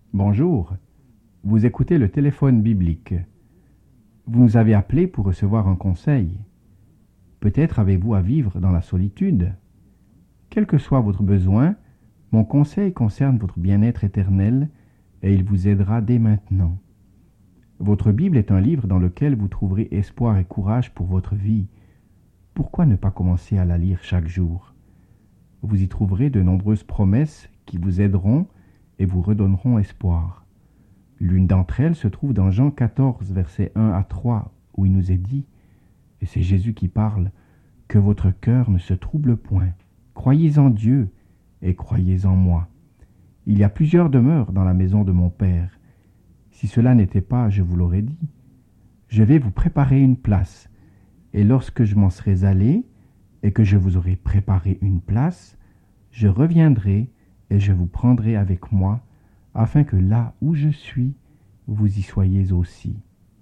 Bonjour, vous écoutez le téléphone biblique. Vous nous avez appelé pour recevoir un conseil. Peut-être avez-vous à vivre dans la solitude. Quel que soit votre besoin, mon conseil concerne votre bien-être éternel et il vous aidera dès maintenant. Votre Bible est un livre dans lequel vous trouverez espoir et courage pour votre vie. Pourquoi ne pas commencer à la lire chaque jour? Vous y trouverez de nombreuses promesses qui vous aideront et vous redonneront espoir. L'une d'entre elles se trouve dans Jean 14, versets 1 à 3, où il nous est dit, et c'est Jésus qui parle, « Que votre cœur ne se trouble point. Croyez en Dieu et croyez en moi. Il y a plusieurs demeures dans la maison de mon Père. Si cela n'était pas, je vous l'aurais dit. Je vais vous préparer une place, et lorsque je m'en serai allé, et que je vous aurai préparé une place, je reviendrai et je vous prendrai avec moi, afin que là où je suis, vous y soyez aussi. »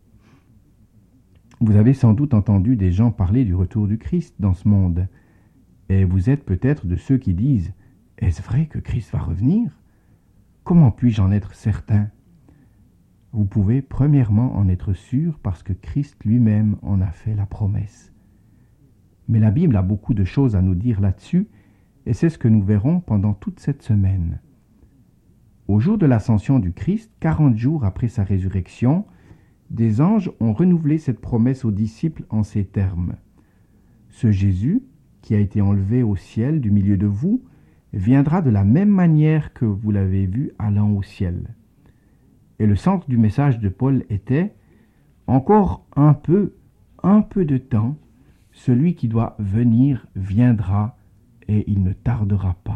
Vous avez sans doute entendu des gens parler du retour du Christ dans ce monde, et vous êtes peut-être de ceux qui disent « Est-ce vrai que Christ va revenir? Comment puis-je en être certain ?» Vous pouvez premièrement en être sûr parce que Christ lui-même en a fait la promesse. Mais la Bible a beaucoup de choses à nous dire là-dessus, et c'est ce que nous verrons pendant toute cette semaine. Au jour de l'ascension du Christ, 40 jours après sa résurrection, des anges ont renouvelé cette promesse aux disciples en ces termes. « Ce Jésus, qui a été enlevé au ciel du milieu de vous, viendra de la même manière que vous l'avez vu allant au ciel. » Et le centre du message de Paul était « Encore un peu de temps, celui qui doit venir viendra, et il ne tardera pas. »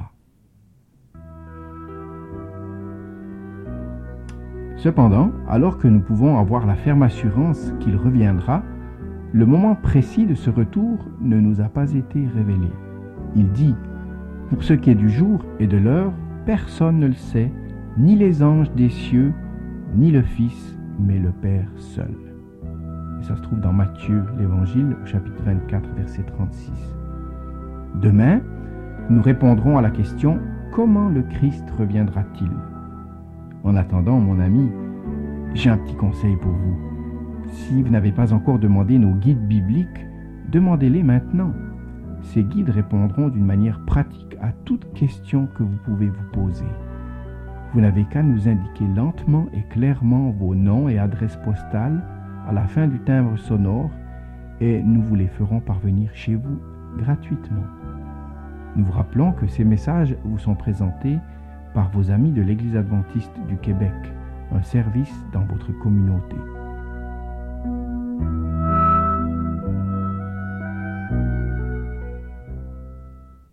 Cependant, alors que nous pouvons avoir la ferme assurance qu'il reviendra, le moment précis de ce retour ne nous a pas été révélé. Il dit « Pour ce qui est du jour et de l'heure, personne ne le sait, ni les anges des cieux, ni le Fils, mais le Père seul. » Et ça se trouve dans Matthieu, l'Évangile, au chapitre 24, verset 36. Demain, nous répondrons à la question « Comment le Christ reviendra-t-il » En attendant, mon ami, j'ai un petit conseil pour vous. Si vous n'avez pas encore demandé nos guides bibliques, demandez-les maintenant. Ces guides répondront d'une manière pratique à toute question que vous pouvez vous poser. Vous n'avez qu'à nous indiquer lentement et clairement vos noms et adresses postales à la fin du timbre sonore et nous vous les ferons parvenir chez vous gratuitement. Nous vous rappelons que ces messages vous sont présentés par vos amis de l'Église adventiste du Québec, un service dans votre communauté.